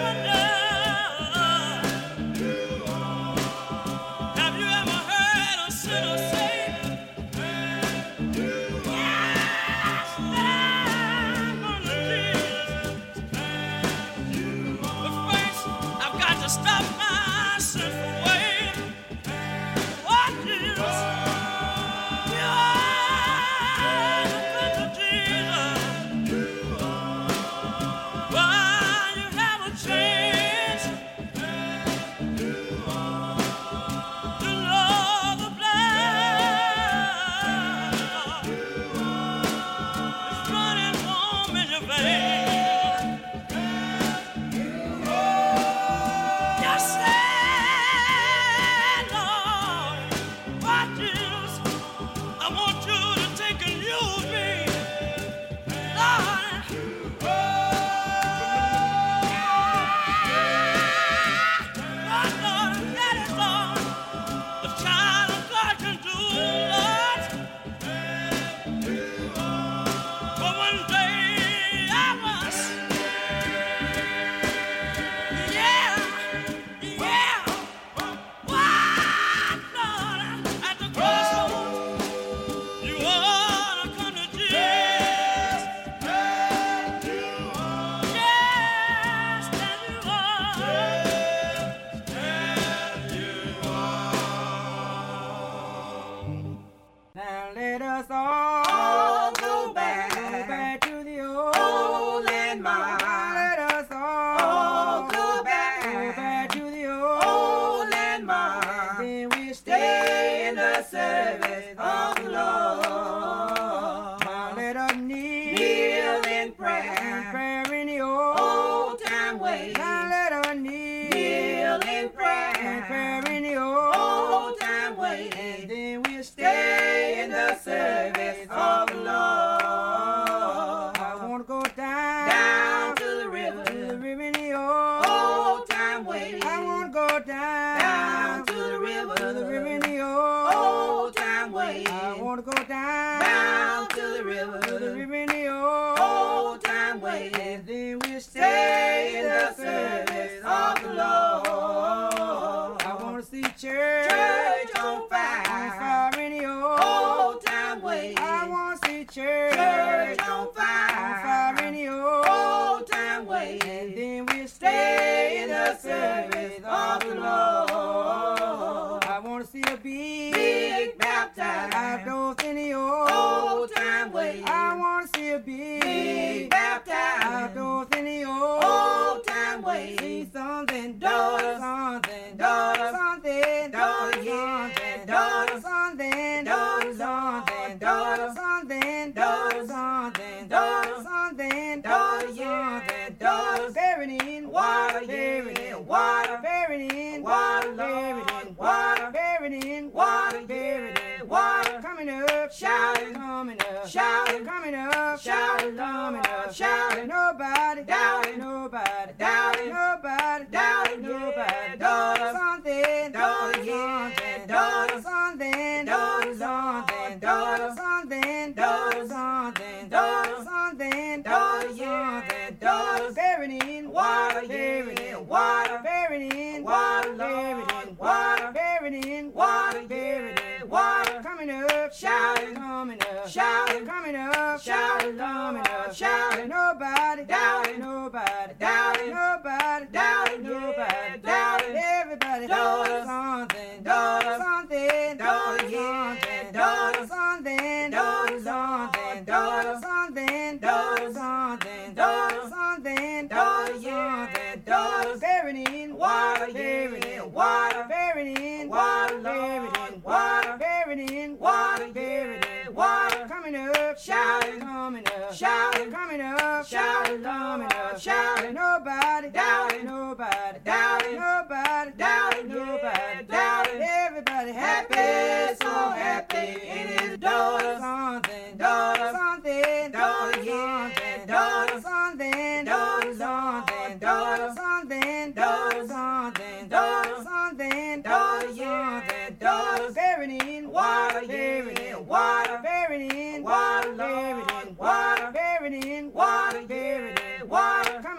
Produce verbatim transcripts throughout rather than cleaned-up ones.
Water, coming up.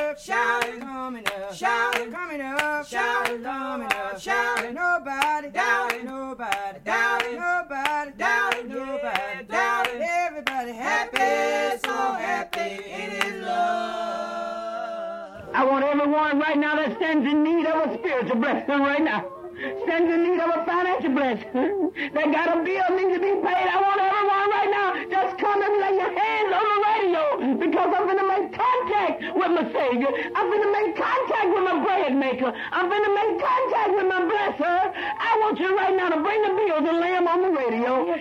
up, shout it, coming up, shout it, coming up, shout it, coming up, shout it. Nobody doubt it, nobody doubt it, nobody doubt it, nobody doubt it. Everybody happy, so happy in His love. I want everyone right now that stands in need of a spiritual blessing right now, stands in need of a financial blessing, that got a bill needs to be paid. I want everyone right now just come and lay your hands on the radio, because I'm going to make contact with my Savior. I'm going to make contact with my bread maker. I'm going to make contact with my blesser. I want you right now to bring the bills and lay them on the radio.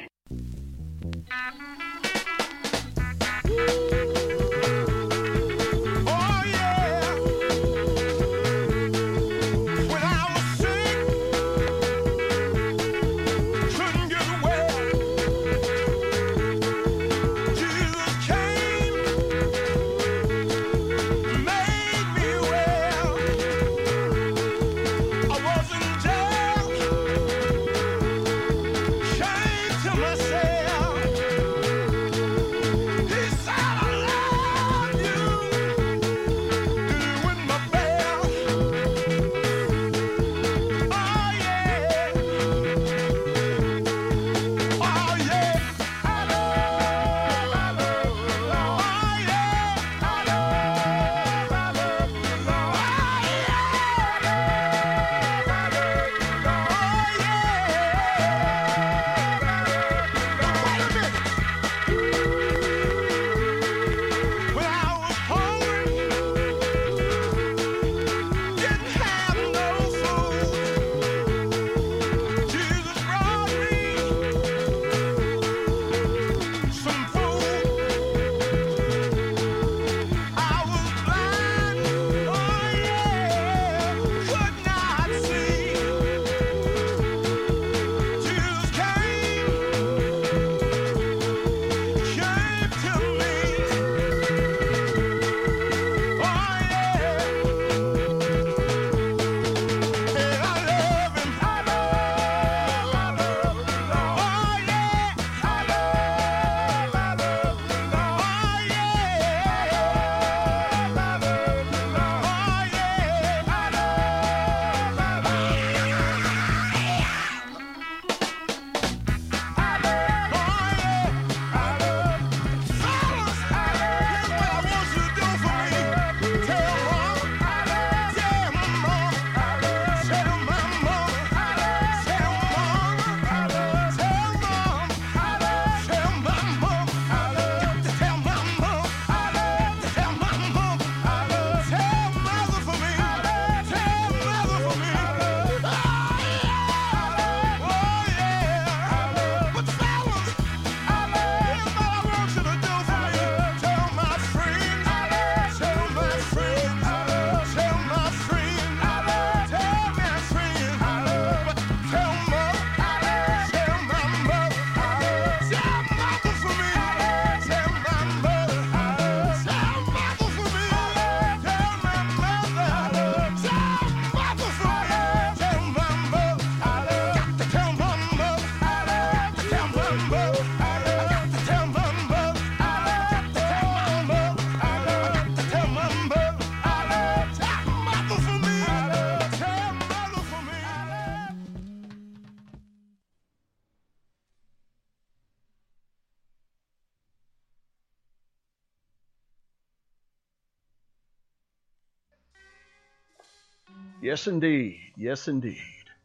Yes, indeed. Yes, indeed.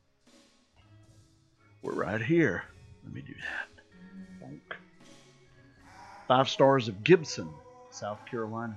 We're right here. Let me do that. Bonk. Five Stars of Gibson, South Carolina.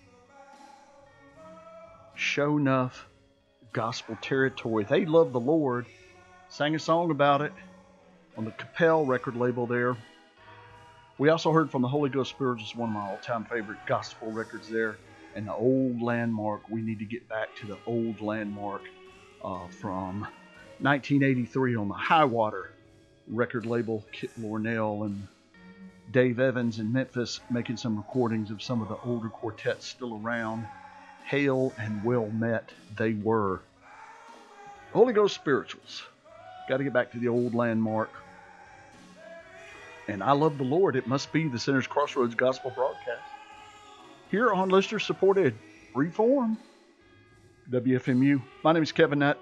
Show enough gospel territory. They love the Lord. Sang a song about it on the Capel record label there. We also heard from the Holy Ghost Spirituals, one of my all-time favorite gospel records there. And the Old Landmark. We need to get back to the Old Landmark uh, from nineteen eighty-three on the Highwater record label. Kit Lornell and Dave Evans in Memphis making some recordings of some of the older quartets still around. Hail and well met they were. Holy Ghost Spirituals. Got to get back to the Old Landmark. And I love the Lord. It must be the Sinner's Crossroads Gospel Broadcast. Here on Listener Supported Freeform. W F M U. My name is Kevin Nutt.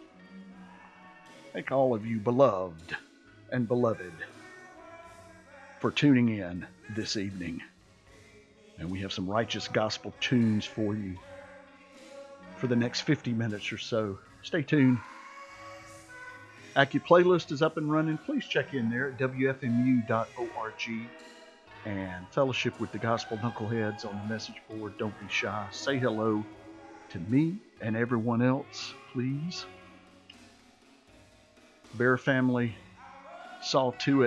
Thank all of you beloved and beloved for tuning in this evening. And we have some righteous gospel tunes for you for the next fifty minutes or so. Stay tuned. Acu playlist is up and running. Please check in there at W F M U dot org and fellowship with the gospel knuckleheads on the message board. Don't be shy. Say hello to me and everyone else, please. Bear Family saw to it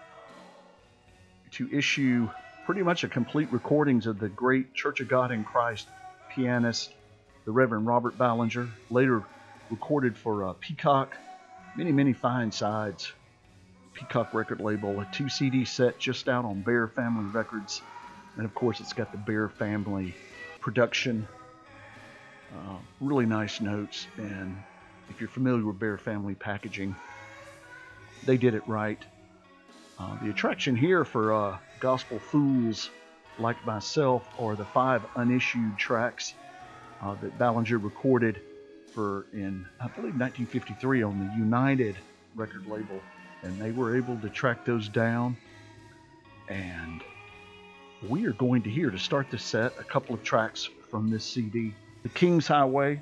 to issue pretty much a complete recordings of the great Church of God in Christ pianist, the Reverend Robert Ballinger, later recorded for uh, Peacock. Many, many fine sides. Peacock record label, a two C D set just out on Bear Family Records. And of course, it's got the Bear Family production. Uh, really nice notes. And if you're familiar with Bear Family packaging, they did it right. Uh, the attraction here for uh, gospel fools like myself are the five unissued tracks uh, that Ballinger recorded for in, I believe, nineteen fifty-three on the United record label. And they were able to track those down. And we are going to hear, to start the set, a couple of tracks from this C D. The King's Highway.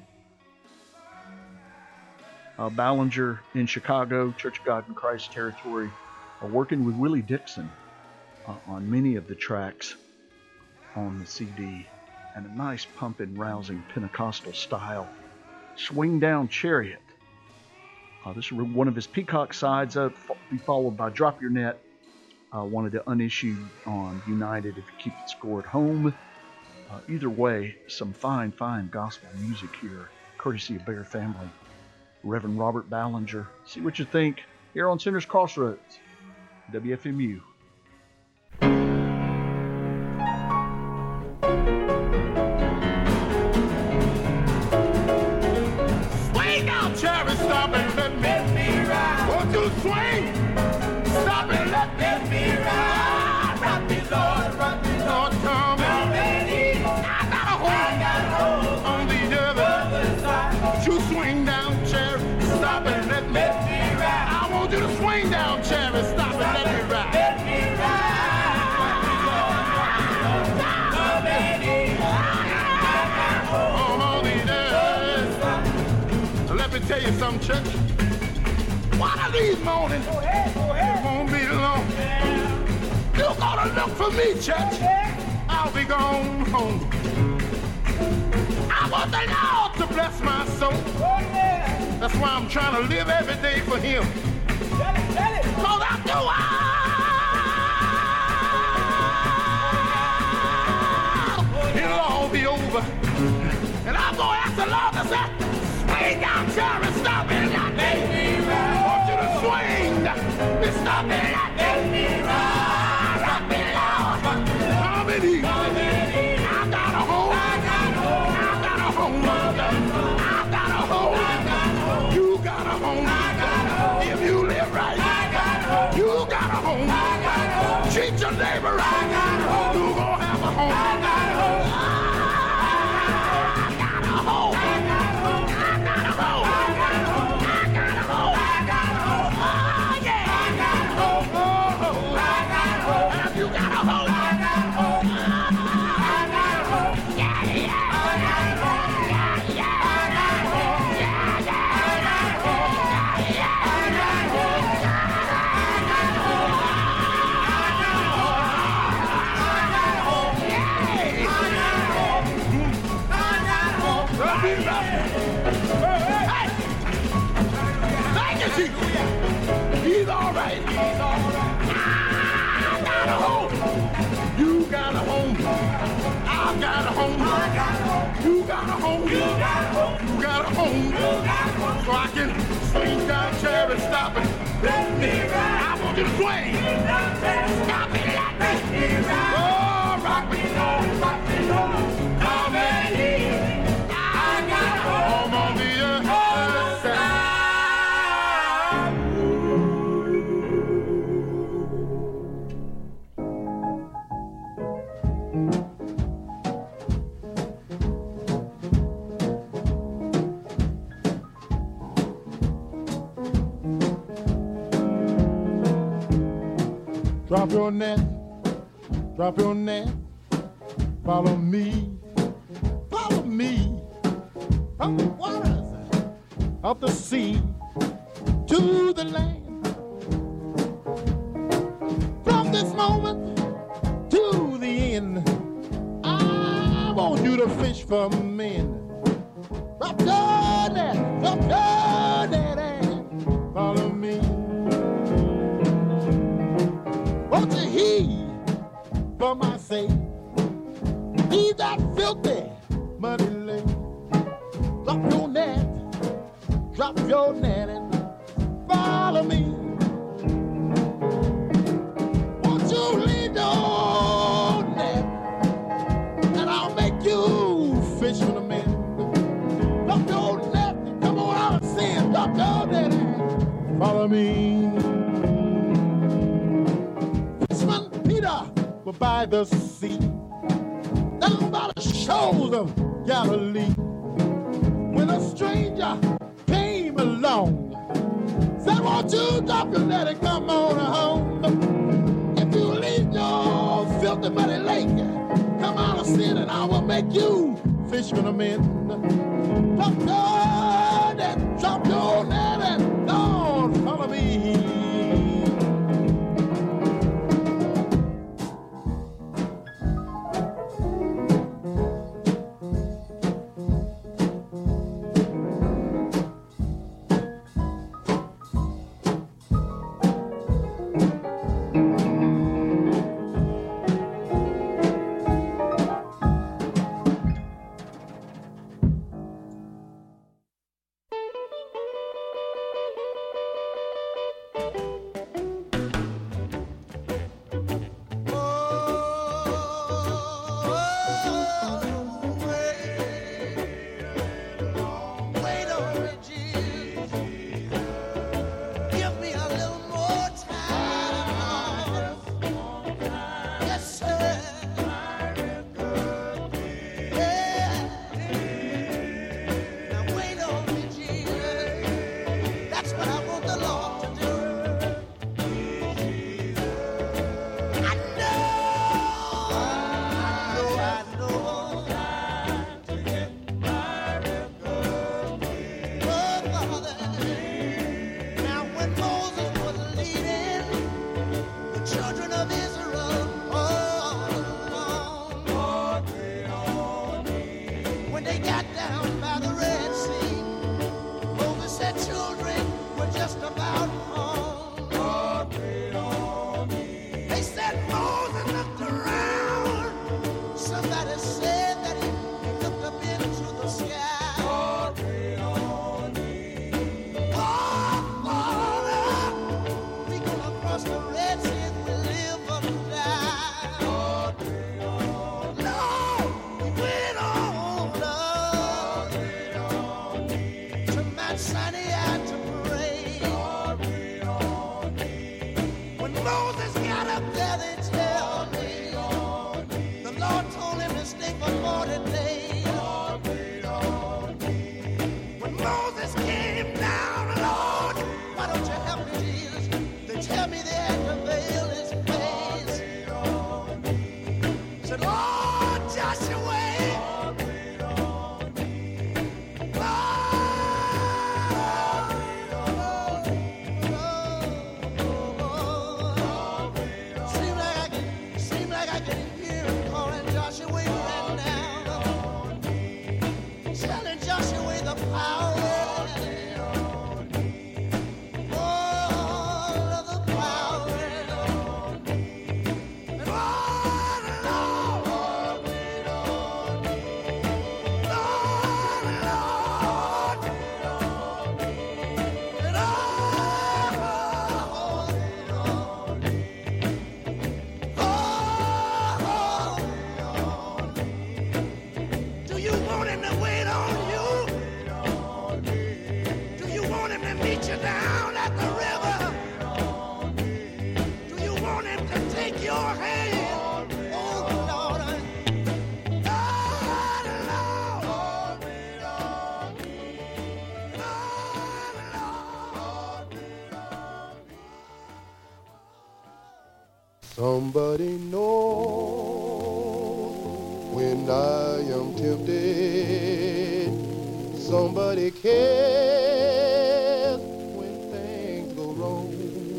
Uh, Ballinger in Chicago, Church of God in Christ territory, are working with Willie Dixon uh, on many of the tracks on the C D. And a nice pumping, rousing Pentecostal style. Swing Down Chariot. Uh, this is one of his Peacock sides, up, be followed by Drop Your Net, uh, one of the unissued on United, If You Keep It Scored Home. Uh, either way, some fine, fine gospel music here, courtesy of Bear Family. Reverend Robert Ballinger. See what you think here on Sinners Crossroads, W F M U. Swing down, Cherry, stop and let me, let me ride. Won't you swing? Stop and let, let me ride. Rock me, Lord, rock me, Lord, come already. I got a hold, I got a hold on the other, other side. Won't you swing down, Cherry, stop and let me, let me ride. I want you to swing down, Cherry, stop and let me ride. Let me ride. Let me tell you something, church. One of these mornings, go ahead, go ahead. It won't be long. Yeah. You're gonna look for me, church. Yeah. I'll be gone home. I want the Lord to bless my soul. Oh, yeah. That's why I'm trying to live every day for Him. Tell it, tell it. Cause after a while, it'll all be over. And I'm gonna ask the Lord to say, swing down, Cherry, stop it, let me ride. I want you to swing, stop it, let me ride. Rock me, Lord, rock me, Lord. Come in here. Come in here. I got a home. I got a home. I got a home. I got a home. I got a home. You got a home. I got a home. If you live right, I got a home. You got a home. I got a home. Treat your neighbor right. I got a home. You gonna have a home. I got a home. He's all right. He's all right. I got a home. You got a home. I got a home. I got a home. You got a home. You got a home. You got a home. You got a home. So I can swing down, Cherry, stop it. Let me ride. I want you to swing. Stop it. Let me ride. Oh, rock me, Lord, rock me, Lord. Come and hear. I got a home on the other side. Drop your net, drop your net, follow me, follow me, from the waters of the sea to the land. From this moment to the end, I want you to fish for men. Drop your net, drop your net and follow me. Won't you heed for my sake? Leave that filthy, muddy lake. Drop your net, drop your net and follow me. Won't you leave your net and I'll make you fish for the men. Drop your net, come on out and sing. Drop your net and follow me. Fisherman Peter was by the sea, down by the shores of Galilee, when a stranger came along, said, won't you drop your net and come on home? If you leave your filthy muddy lake, come out of sin and I will make you fish for the men. Drop your net, drop your net and don't follow me. Do you want him to wait on you? Somebody knows when I am tempted. Somebody cares when things go wrong.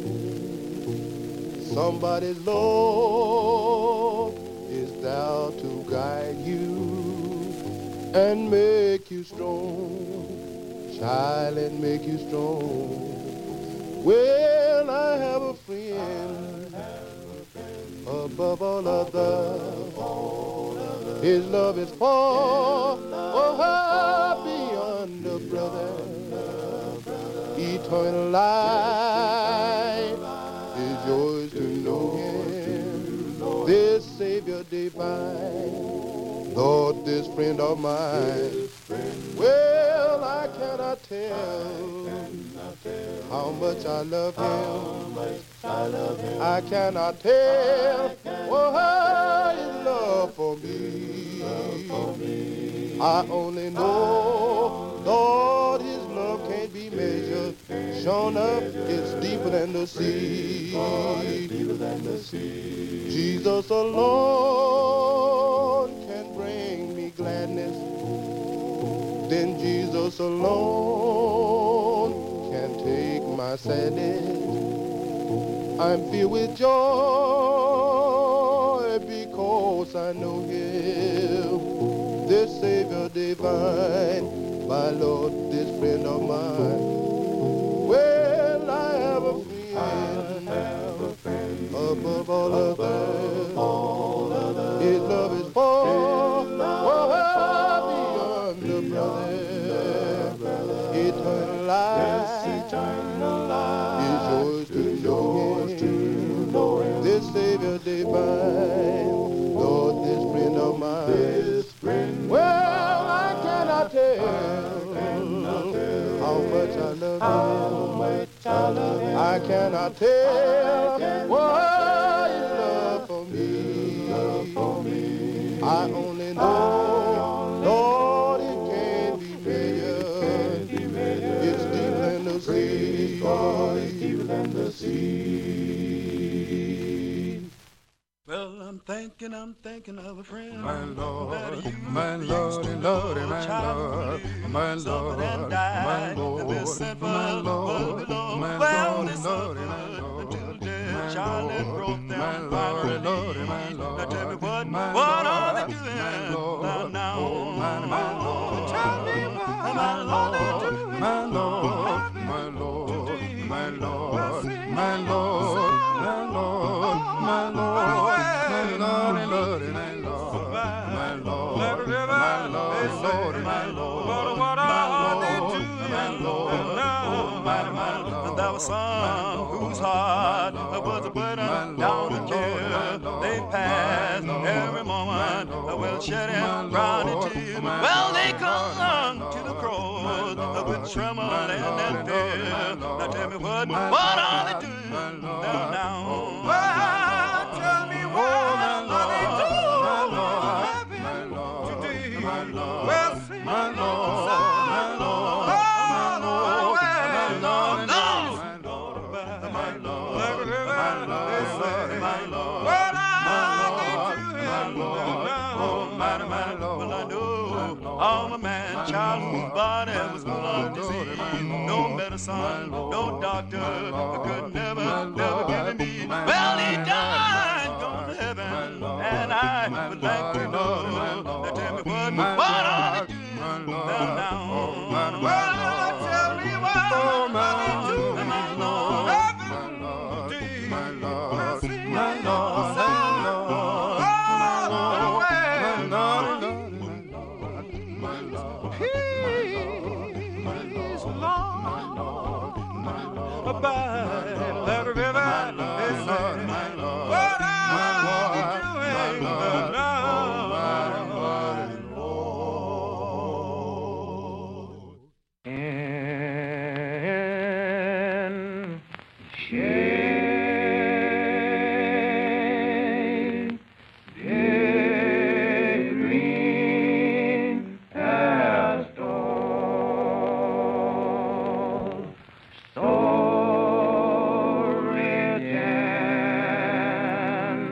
Somebody's love is there to guide you and make you strong, child, and make you strong. Well, I have a friend above all others. His love is far, oh, high beyond the brother. Eternal life is yours to know him, this Savior divine. Lord, this friend of mine, well, I cannot tell how much I love him. I cannot tell what his love for me. I only know, Lord, his love can't be measured. Sure enough, it's deeper than the sea. Jesus alone can bring me gladness. Then Jesus alone can take my sadness. I'm filled with joy because I know him, this Savior divine, my Lord, this friend of mine. Well, I have a friend above all others. His love is far, oh, beyond the brother. Eternal life is yours to know him, this Savior divine, Lord, this friend of mine. Well, I cannot tell how much I love him. I cannot tell what his love for me. I only know, Lord, it can't be measured. It's deeper than the sea. It's deeper than the sea. Well, I'm thinking, I'm thinking of a friend. My Lord, my Lord, and Lord, and my Lord, my Lord, my Lord, my Lord, my Lord, my Lord, and Lord, and my Lord, Charlie broke them. my Lord, and Lord, and my Lord. Now tell me what, My what are Lord, they doing my Lord, now? now? my, my Lord, Tell me what, my are they Lord, doing? my Lord, my Lord, my Lord, my Lord, my Lord, my Lord, my Lord, and Lord, and my Lord, my Lord, my Lord, Lord, and my Lord, What are they doing my Lord, now? my, my Lord, And there was some whose heart was a burden down to kill. They passed every moment, well shedding brownie tears. Well, they clung to the cross with trembling and fear. Now tell me what, what are they doing now? now? Well, tell me what are they doing today? Well, sing my Lord, my Lord, I'm a man, child whose body was full of disease. No medicine, no doctor could never, never give him ease. Well, he died, gone to heaven, and I would like to know. Now tell me what, what are they doing now? now? Well, tell me what are they doing now? my Lord, my Lord, by the river, what are you doing now? And shade, dead green as stone, stone.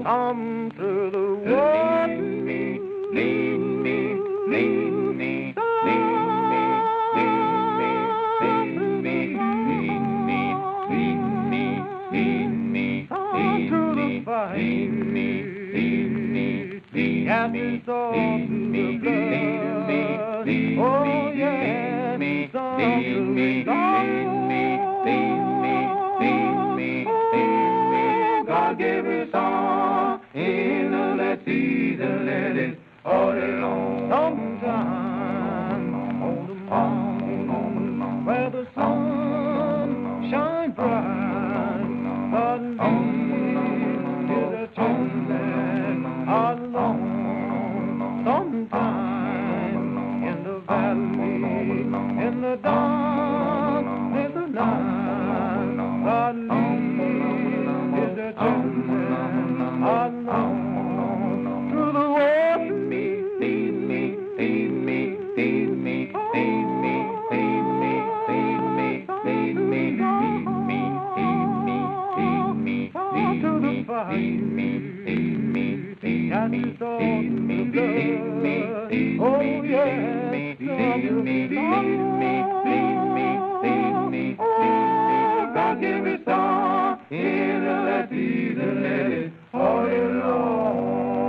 Come through the water. Lead me, lead me, lead me, lead me, lead me, lead me, lead me, lead me, lead me, lead me, lead me, lead me, lead me, lead me, lead me, lead me, oh yeah, lead me, lead me, lead me, lead me, lead me, lead me. God gave us all in a less season, let it all alone. Sometime on the mountain where the sun shines bright, but me is a children alone. Sometime in the valley, in the dark, in the night, but me is a children alone. Through the water, lead me, lead me, lead me, lead me, lead me, lead me, lead me, lead me, lead me, lead me, lead me, lead me, lead me, lead me, lead me, lead me, lead me, oh yeah, lead me, lead me, lead me, lead me, lead me, lead me. God give us all in a less season, let it all alone.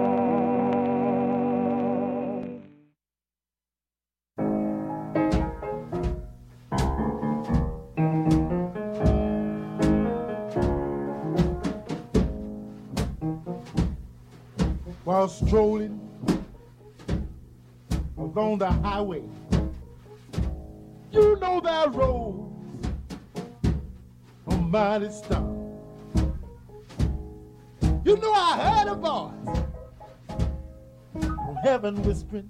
While strolling along the highway, you know that road a mighty stop. You know I heard a voice from heaven whispering,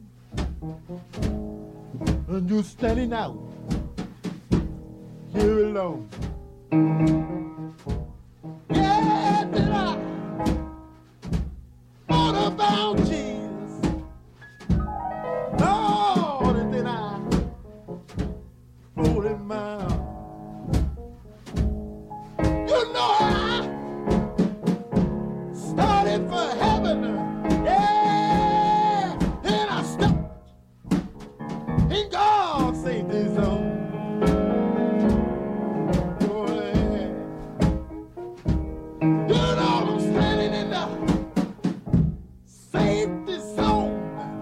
and you standing out here alone. Yeah, did I thought about Jesus? Lord, and then I rolled in my arms. You know I started for heaven, yeah, and I stepped in God's safety zone. Oh, yeah. You know I'm standing in the safety zone.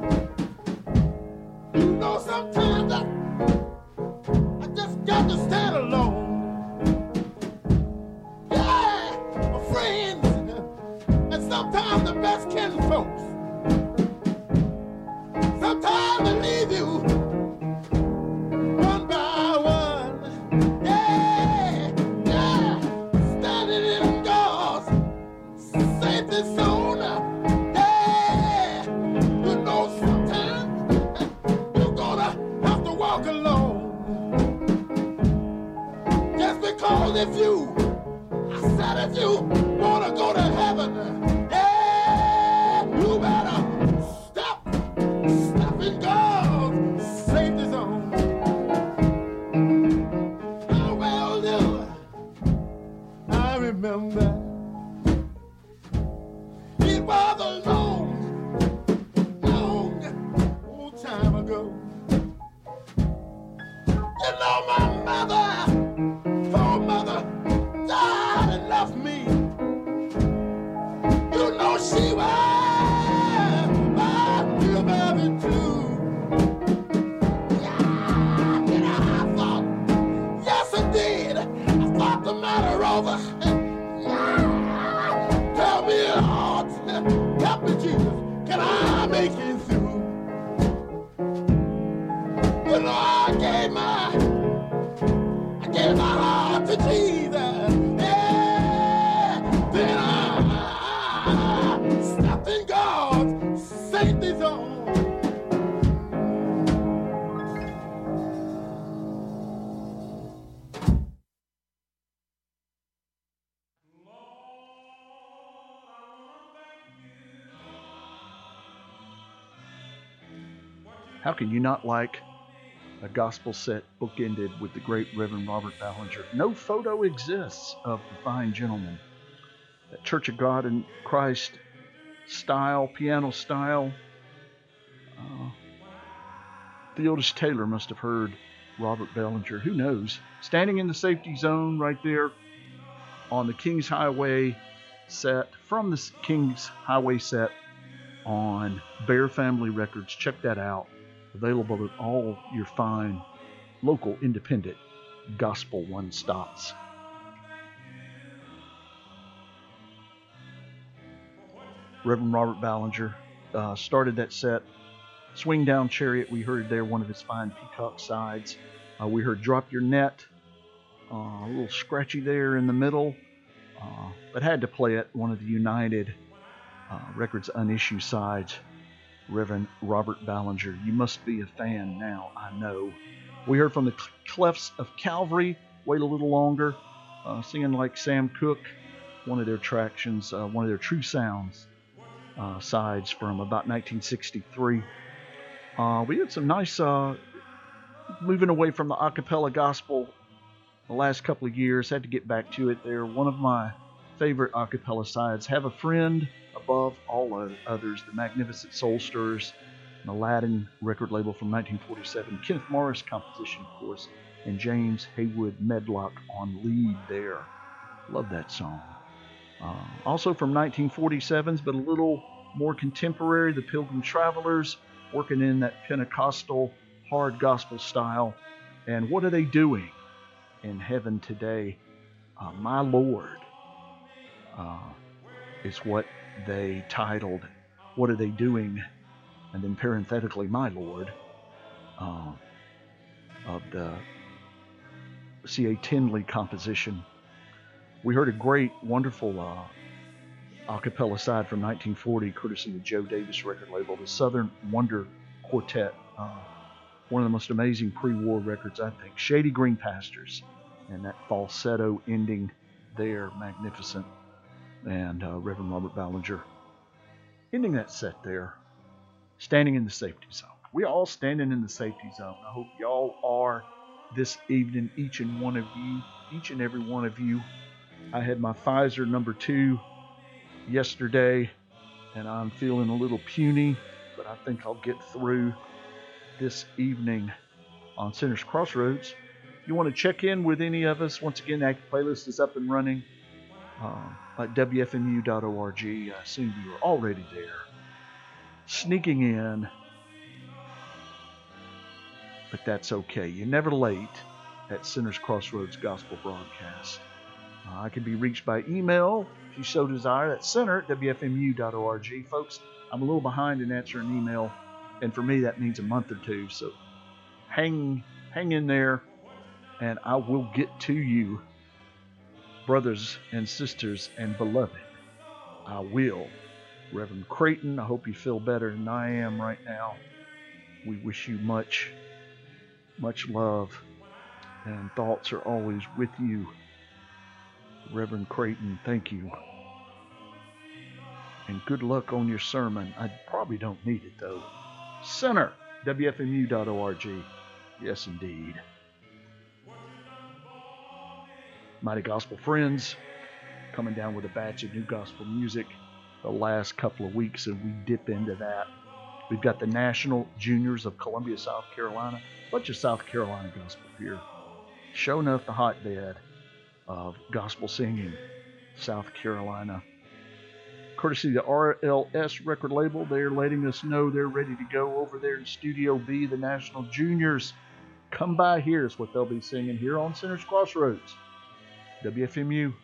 You know sometimes I, I just got to stand alone. Sometimes the best kin folks, sometimes they leave you one by one. Yeah, yeah, standing in God's safety zone. Yeah, you know sometimes you're gonna have to walk alone. Just because if you, I said if you wanna go to heaven, you better stop, stop in God's safety zone. How well do I remember? It was a long, long, old time ago. You know my mother, poor mother, died and left me. You know she was over. Yeah. Tell me, Lord, help me, Jesus, can I make it through? You know, I gave my, I gave my heart to Jesus. Yeah. Then I stepped in God's safety zone. How can you not like a gospel set bookended with the great Reverend Robert Ballinger? No photo exists of the fine gentleman. At Church of God in Christ style, piano style. Uh, Theodis Taylor must have heard Robert Bellinger. Who knows? Standing in the Safety Zone right there on the Kings Highway set, from the Kings Highway set on Bear Family Records. Check that out. Available at all your fine local independent gospel one-stops. Reverend Robert Ballinger uh, started that set. Swing Down Chariot, we heard there one of his fine peacock sides. Uh, we heard Drop Your Net, uh, a little scratchy there in the middle, uh, but had to play it, one of the United uh, Records unissued sides. Reverend Robert Ballinger, you must be a fan now, I know. We heard from the Clefs of Calvary, Wait a Little Longer, uh, singing like Sam Cooke, one of their attractions, uh, one of their True Sounds uh, sides from about nineteen sixty-three. Uh, we had some nice, uh, moving away from the a cappella gospel the last couple of years. Had to get back to it there. One of my favorite a cappella sides, Have a Friend Above All Others, the Magnificent Soul Stirrers, an Aladdin record label from nineteen forty-seven. Kenneth Morris composition, of course, and James Haywood Medlock on lead there. Love that song. Uh, also from nineteen forty-sevens, but a little more contemporary, the Pilgrim Travelers, working in that Pentecostal hard gospel style. And what are they doing in heaven today? Uh, My Lord uh, is what they titled. What are they doing? And then parenthetically, My Lord, uh, of the C A Tinley composition. We heard a great, wonderful uh, a cappella side from nineteen forty, courtesy of the Joe Davis record label, the Southern Wonder Quartet. Uh, one of the most amazing pre-war records, I think. Shady Green Pastures, and that falsetto ending there, magnificent. And uh, Reverend Robert Ballinger ending that set there, standing in the safety zone. We all standing in the safety zone. I hope y'all are this evening, each and one of you, each and every one of you. I had my Pfizer number two yesterday, and I'm feeling a little puny, but I think I'll get through this evening on Sinners Crossroads. If you want to check in with any of us, once again, the active playlist is up and running uh, at W F M U dot org. I assume you are already there, sneaking in, but that's okay. You're never late at Sinners Crossroads Gospel Broadcast. Uh, I can be reached by email if you so desire. That's center at W F M U dot org. Folks, I'm a little behind in answering email, and for me that means a month or two, so hang, hang in there, and I will get to you, brothers and sisters and beloved. I will. Reverend Creighton, I hope you feel better than I am right now. We wish you much, much love, and thoughts are always with you. Reverend Creighton, thank you. And good luck on your sermon. I probably don't need it, though. Center, W F M U dot org. Yes, indeed. Mighty Gospel Friends, coming down with a batch of new gospel music the last couple of weeks, and we dip into that. We've got the National Juniors of Columbia, South Carolina. A bunch of South Carolina gospel here. Sure enough, the hotbed of gospel singing, South Carolina. Courtesy of the R L S record label, they're letting us know they're ready to go over there in Studio B, the National Juniors. Come by here is what they'll be singing here on Sinners Crossroads. W F M U.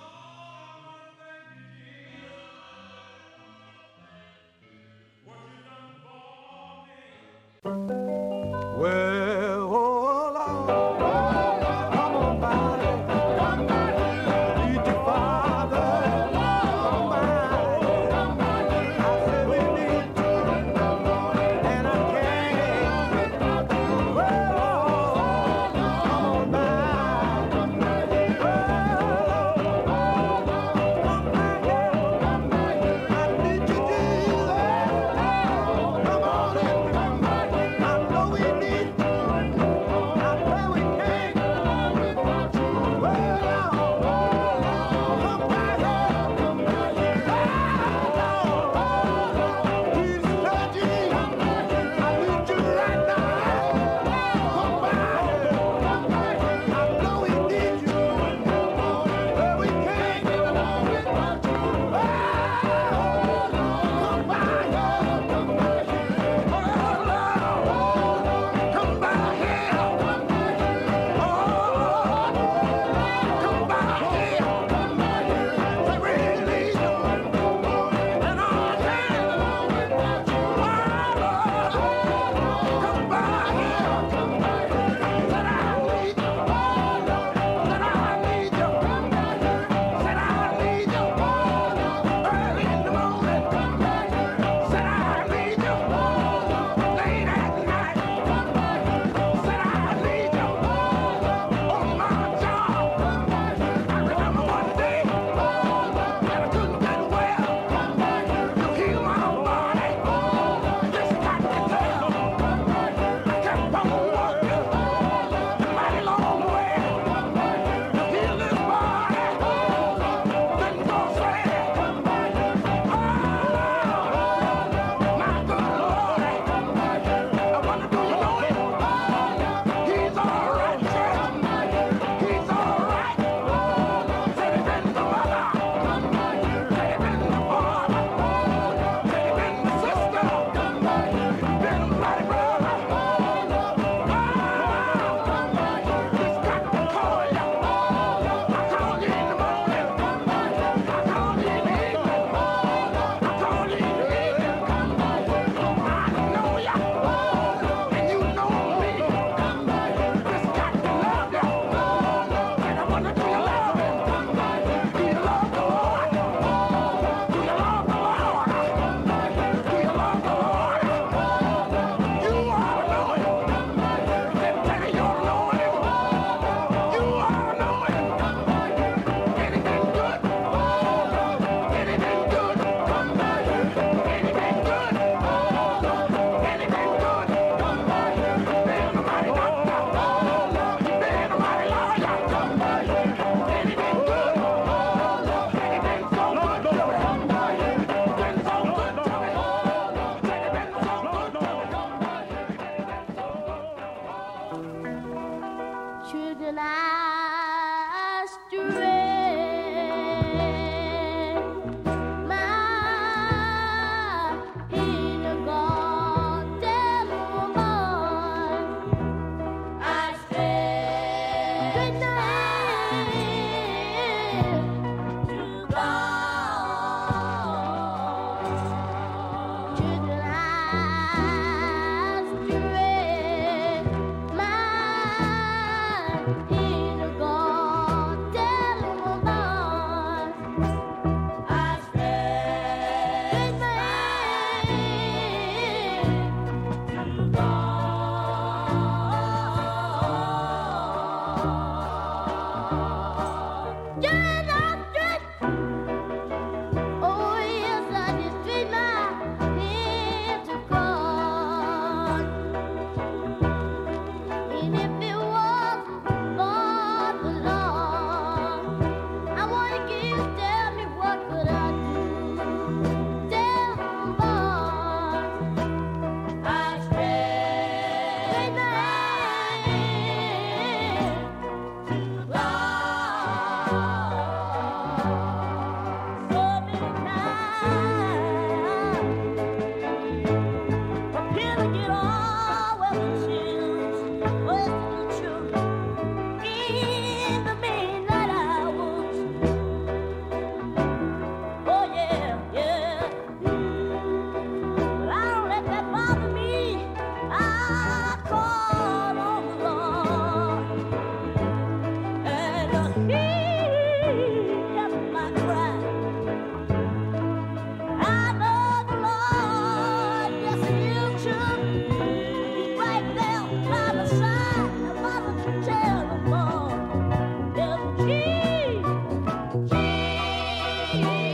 Well, oh, Lord, come on by, come by, need your Father, come by, come by, I said we need to, and I can't, well, come on by, come by, I need you, Jesus, come on in, come by,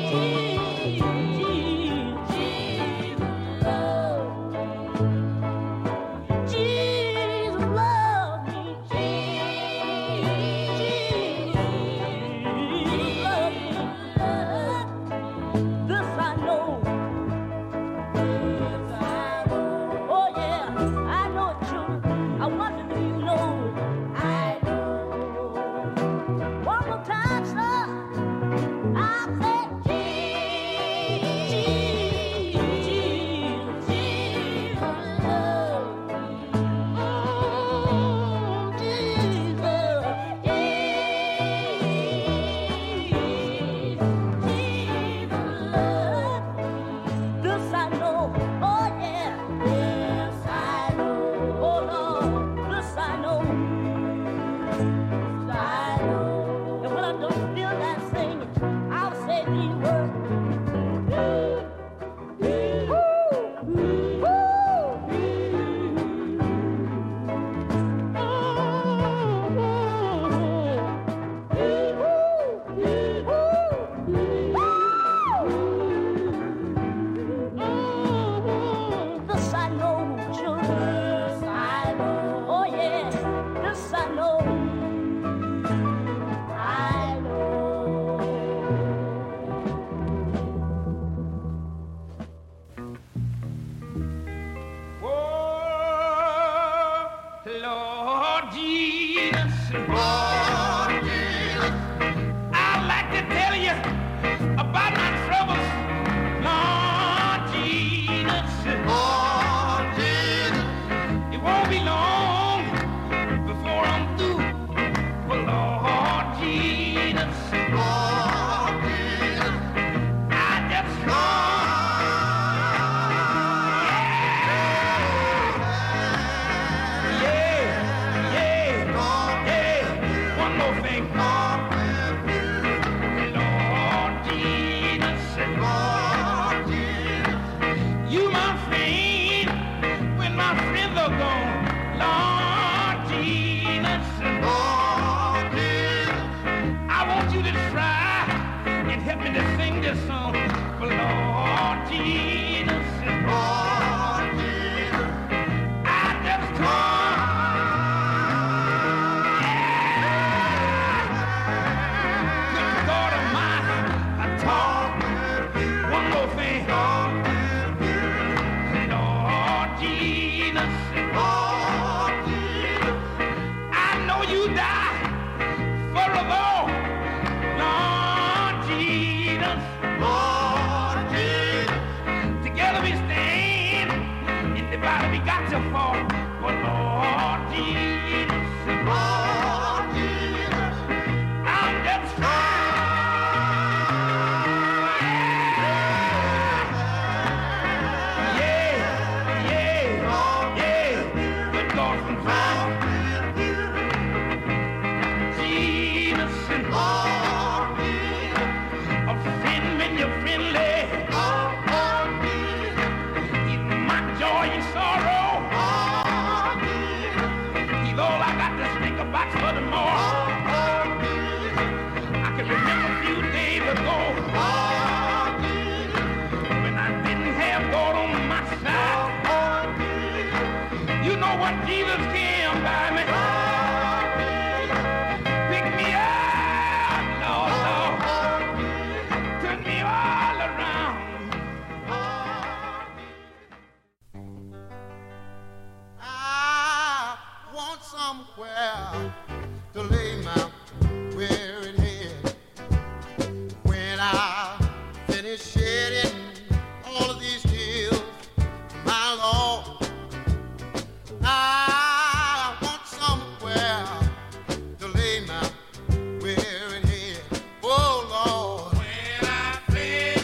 Where it head, oh Lord. When I feel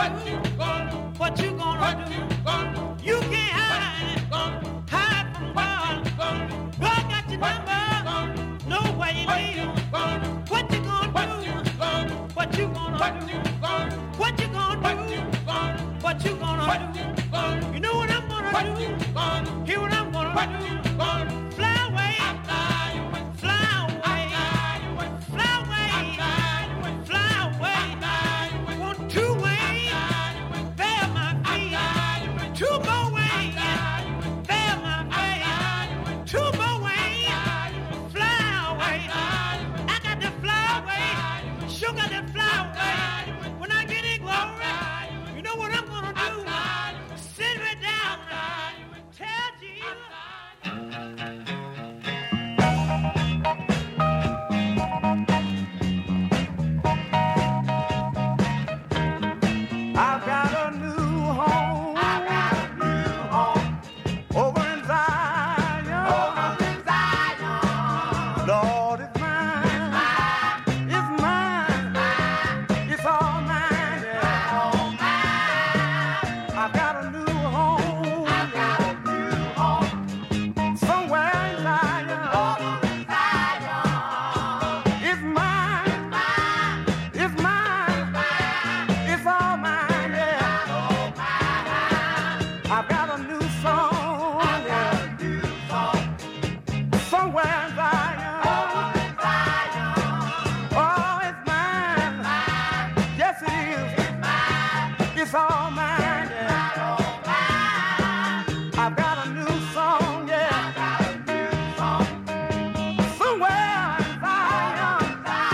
What you gonna do? What you gonna do? You can't hide, hide from God. God got your number. Know where you live. What you gonna do? What you gonna do? What you gonna do? What you gonna do? You know what I'm gonna do? Hear what I'm gonna do? Fly away, fly away, fly away, fly away. Want two ways, bear my feet. Two more ways, bear my feet. Two more ways, fly away. I got to fly away, sure got to fly away. When I get in glory, you know what I'm gonna do? Sit me down, tell Jesus. I've got a new home. I've got a new home. Over in Zion. Over in Zion. Lord, it's mine. It's mine. It's all mine. Yeah. All mine. I've got a new home. I've got a new home. Somewhere in Zion. Over in Zion. It's mine. It's mine. It's all mine, yeah. I've got a new song, yeah. Somewhere in Zion. Oh, it's mine. Yes, it is. It's all mine, yeah. I've got a new song, yeah. Somewhere in Zion.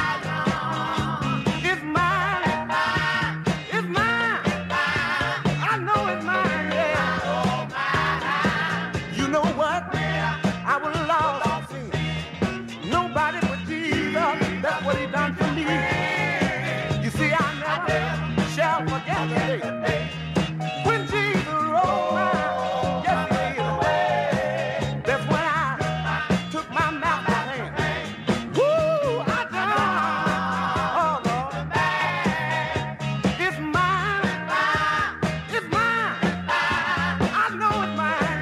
It's mine. It's mine. I know it's mine, yeah. You know what? I was lost in sin. Nobody but Jesus. That's what he done for me. You see, I never shall forget the day when Jesus rolled my, yes, he did. That's when I took my master's hand. Woo, I done. Oh, Lord. It's mine. It's mine. I know it's mine,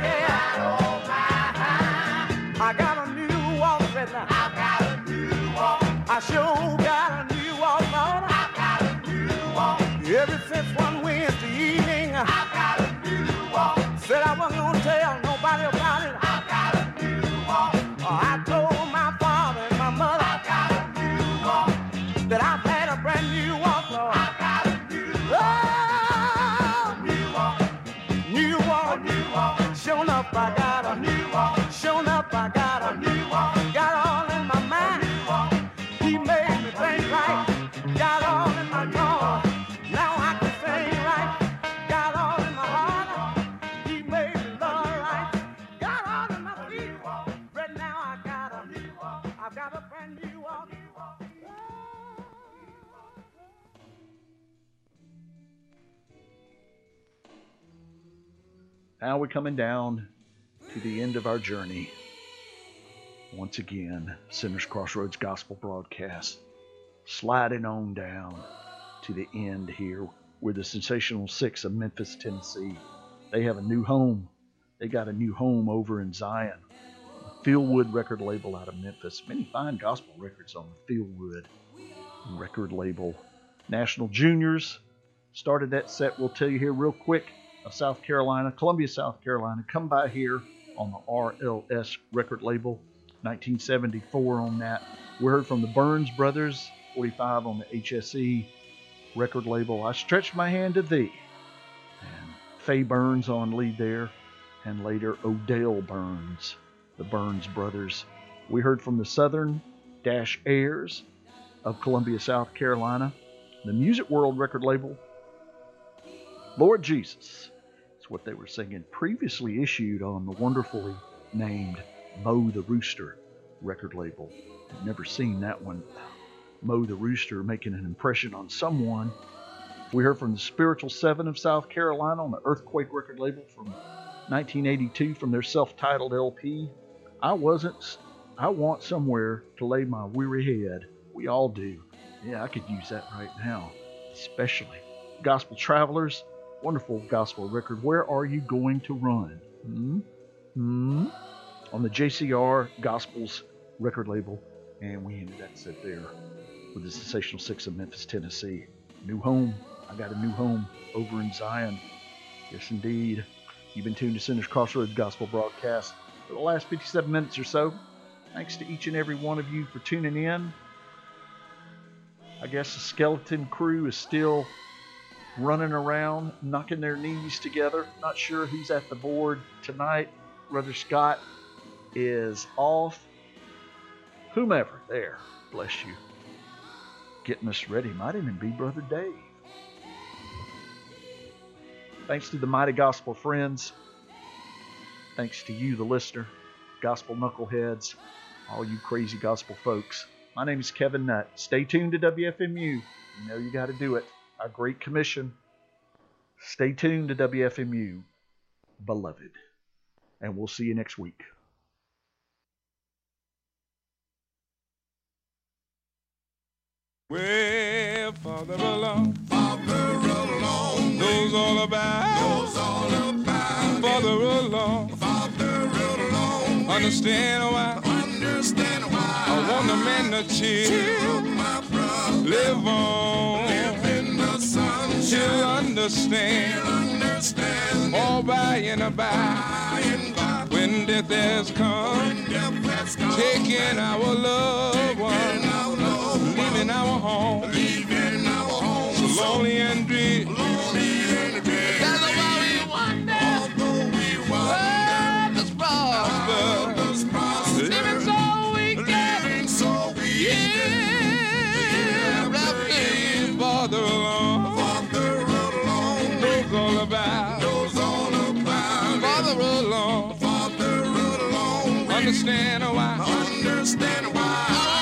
yeah. I got a new walk right now. I got a new walk. I sure got a new walk, Lord. I got a new walk. Ever since one Wednesday evening, I got a new walk. Said I wasn't gonna tell nobody about it. I got a new walk. I told my father and my mother. I got a new walk. That I've had a brand new walk, Lord. I got a new walk. Oh, new walk. New walk. New walk. Showing up, I got a new walk. Showing up, I got a new walk. Got all in my mind. New walk. He made me think right. Got all in my jaw. Now I can sing right. Got all in my heart. He made me love right. Got all in my feet. Right now I got a new walk. I've got a brand new walk. Now we're coming down to the end of our journey. Once again, Sinners Crossroads Gospel Broadcast, sliding on down to the end here with the Sensational Six of Memphis, Tennessee. They have a new home. They got a new home over in Zion. Fieldwood record label out of Memphis. Many fine gospel records on the Fieldwood record label. National Juniors started that set, we'll tell you here real quick, of South Carolina, Columbia, South Carolina. Come by here on the R L S record label, nineteen seventy-four on that. We heard from the Burns Brothers, forty-five on the H S E record label. I Stretched My Hand to Thee. And Faye Burns on lead there, and later Odell Burns, the Burns Brothers. We heard from the Southern Dash Airs of Columbia, South Carolina. The Music World record label, Lord Jesus. That's what they were singing. Previously issued on the wonderfully named Mo the Rooster record label. I've never seen that one. Mo the Rooster making an impression on someone. We heard from the Spiritual Seven of South Carolina on the Earthquake record label from nineteen eighty-two from their self-titled L P. I wasn't, I want somewhere to lay my weary head. We all do. Yeah, I could use that right now, especially gospel travelers, wonderful gospel record, Where Are You Going to Run? Hmm? Hmm? On the J C R Gospels record label. And we ended that set there with the Sensational Six of Memphis, Tennessee. New home. I got a new home over in Zion. Yes, indeed. You've been tuned to Sinners Crossroads Gospel Broadcast for the last fifty-seven minutes or so. Thanks to each and every one of you for tuning in. I guess the skeleton crew is still running around, knocking their knees together. Not sure who's at the board tonight. Brother Scott is off. Whomever, there, bless you. Getting us ready. Might even be Brother Dave. Thanks to the mighty gospel friends. Thanks to you, the listener, gospel knuckleheads, all you crazy gospel folks. My name is Kevin Nutt. Stay tuned to W F M U. You know you got to do it. Our Great Commission. Stay tuned to W F M U, beloved. And we'll see you next week. Well, Father alone, Father alone knows all about, knows all about Father alone, Father alone understand why, understand why I want the man to chill, my brother, live on, live in the sunshine, she'll understand, understand all by and by, by and by. When death has come, when death has come taking our loved ones, leaving our home, leaving our home, so lonely and dreary, lonely and dreary. That's why we wonder, although we wonder, the prosper, living so we get, living so we get. Yeah, Father alone, Father alone knows all about, knows all about. Father alone, Father alone understand why, understand why.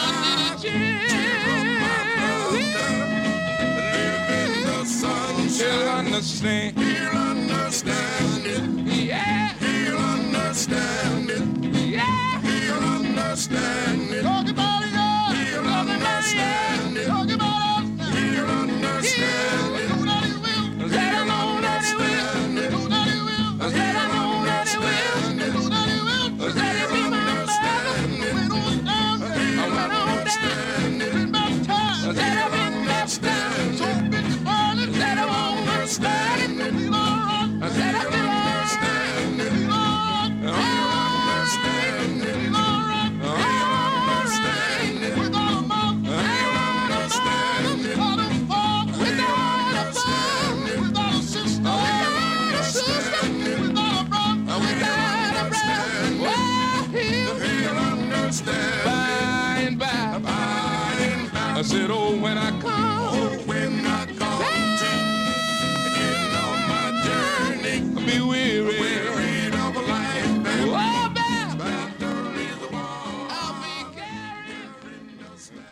He'll understand. He'll understand it. Yeah. He'll understand it. Yeah. He'll understand it. Talk about it, God. He'll understand it. Talk about it. He'll understand it. Know that he will. Let him know that he will. Know that he will. Let him know that he will. Know that he will. Let him be my brother. When on down, when on down, in baptized. Let him be baptized. So big burning. Let him understand it. Feel all right. Let him feel all right. Feel all right. Understand it. Feel all right. Understand it. Without a mouth. Understand it. Without a father. Without a father. Without a sister. Without a sister. Without a brother. Without a brother. Well, he'll, he'll understand. By and by. By and by. I said, oh, when I come. Oh, when I come. End of my journey. Be weary. Wearied of life. Oh, back. Back to the wall. I'll be carrying the sky.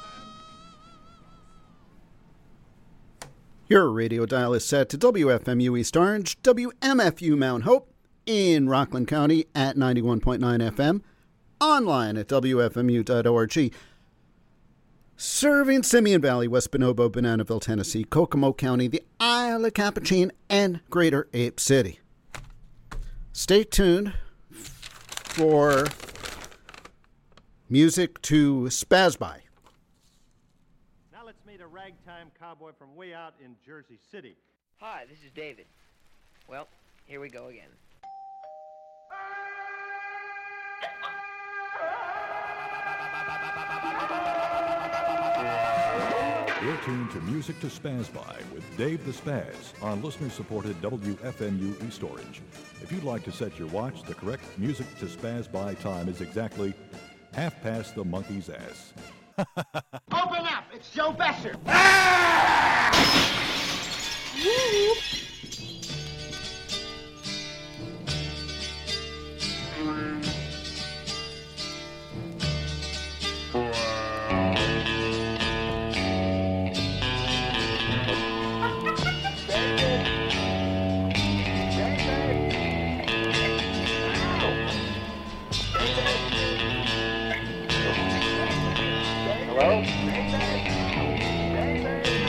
Your radio dial is set to W F M U East Orange, W M F U Mount Hope in Rockland County at ninety-one point nine F M, online at W F M U dot org. Serving Simeon Valley, West Bonobo, Bananaville, Tennessee, Kokomo County, the Isle of Capuchin, and Greater Ape City. Stay tuned for music to spaz by. Now let's meet a ragtime cowboy from way out in Jersey City. Hi, this is David. Well, here we go again. You're tuned to Music to Spaz By with Dave the Spaz on listener-supported W F M U East Orange. If you'd like to set your watch, the correct Music to Spaz By time is exactly half past the monkey's ass. Open up! It's Joe Besser! Hello?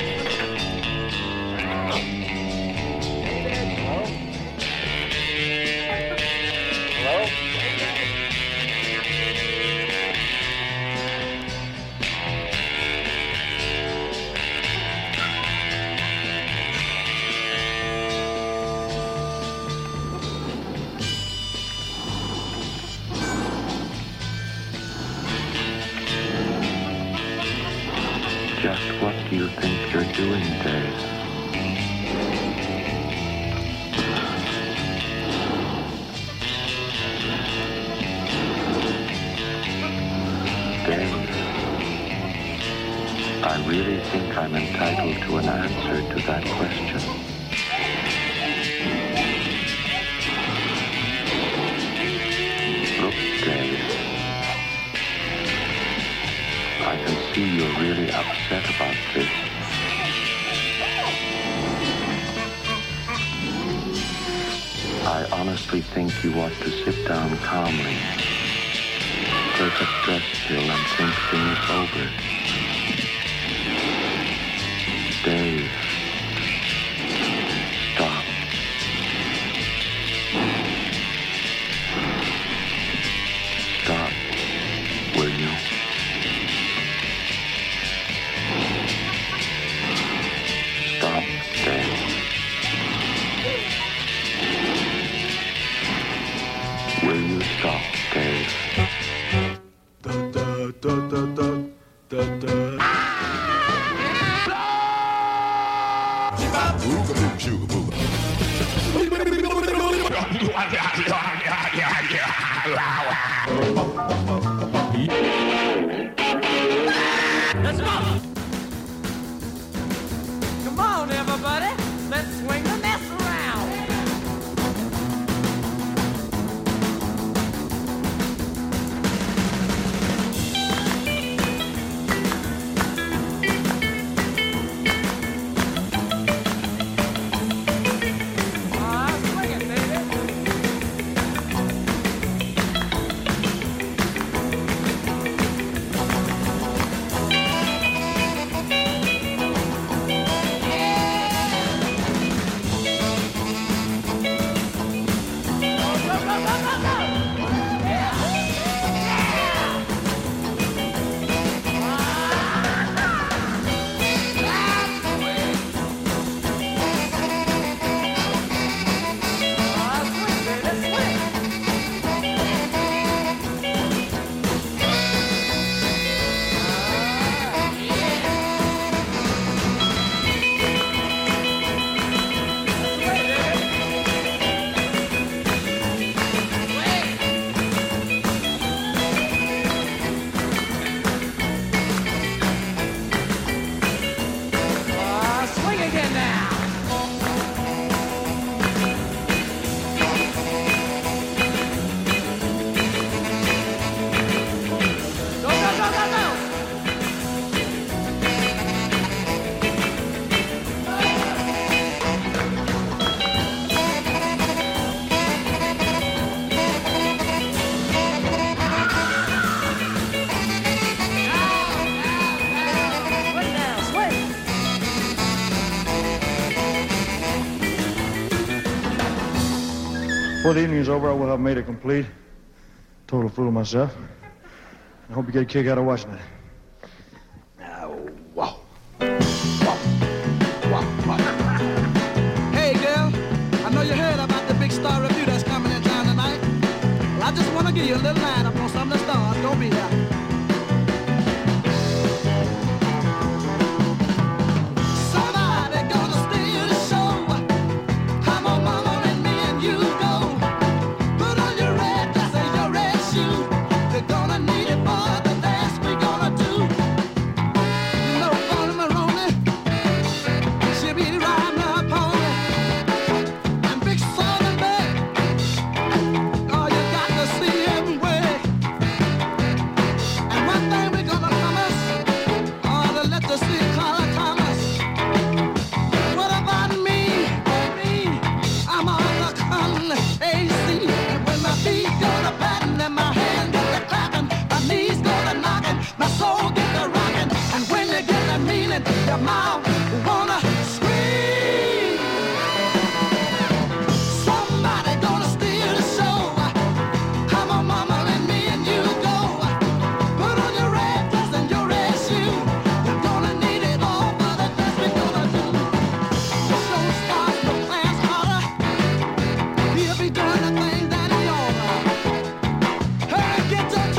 doing, Dave? Dave, I really think I'm entitled to an answer to that question. Look, Dave, I can see you're really upset about this. I honestly think you ought to sit down calmly, take a stress pill and think things over. Dave, stop. Stop, will you? Stop, Dave. Will you stop, Dave? Da da da da da da da. Let's go! Come on, everybody. Let's swing the mess around. Ah, swing it, baby. Before the evening is over, I will have made it complete. Total fool of myself. I hope you get a kick out of watching it. Hey, girl, I know you heard about the big star review that's coming in town tonight. Well, I just want to give you a little line up on some of the stars. Don't be there.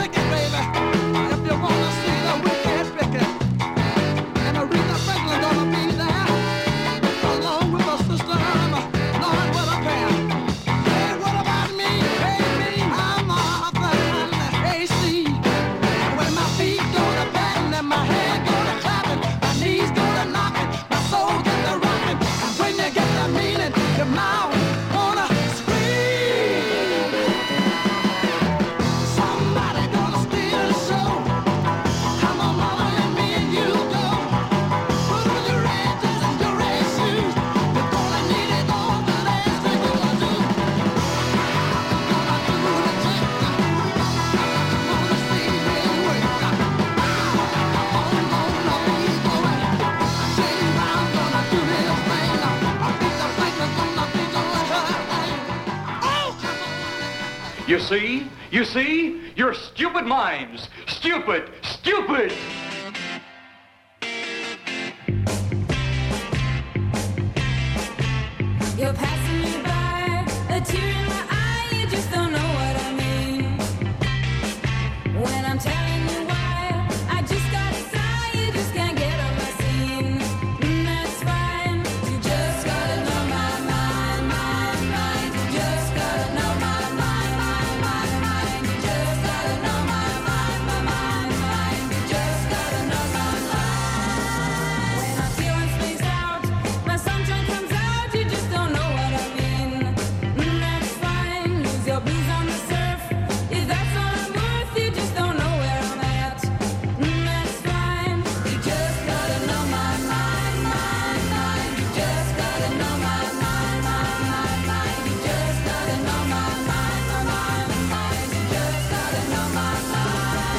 Gonna You see? You see? You're stupid minds. Stupid. Stupid. You're passing me by, a tear in my eye, you just don't know what I mean. When I'm telling you why, I just gotta sigh, you just can't get on my scene. Mm, that's fine, you just gotta know my mind, mind, mind. You just gotta know my mind, mind, mind, mind. You just gotta know my mind, my mind, mind. You just gotta know my mind. When I'm feeling spaced out, my sunshine comes out, you just don't know what I mean. Mm, that's fine, lose your blues on the surf. If that's all I'm worth, you just don't know where I'm at. Mm, that's fine, you just gotta know my mind, mind, mind. You just gotta know my mind, mind, mind, mind. You just gotta know my mind, my mind, mind. You just gotta know my mind.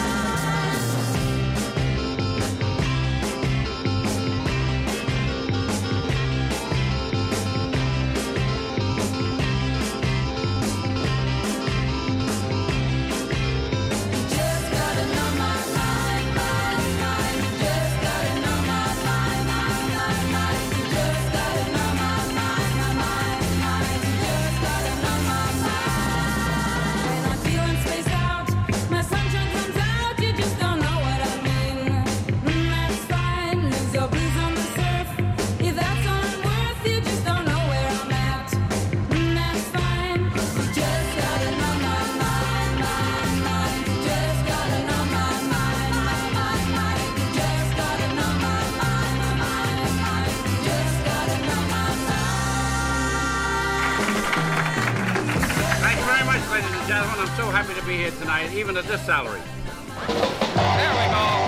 Just gotta know my mind, mind, mind. You just gotta know my mind, mind, mind, mind. You just gotta know my mind, my mind, mind. You just gotta know my mind. When I'm feeling spaced out, my sunshine comes out, you just don't know what I mean. Mm, that's fine, lose your blues on the surf. If that's all I'm worth, you just don't know where I'm at. Mm, that's fine, you just gotta know my mind, mind, mind. You just gotta know my mind, my mind, mind. You just gotta know my mind, my mind, mind. You just gotta know my Thank you very much, ladies and gentlemen. I'm so happy to be here tonight, even at this salary. There we go.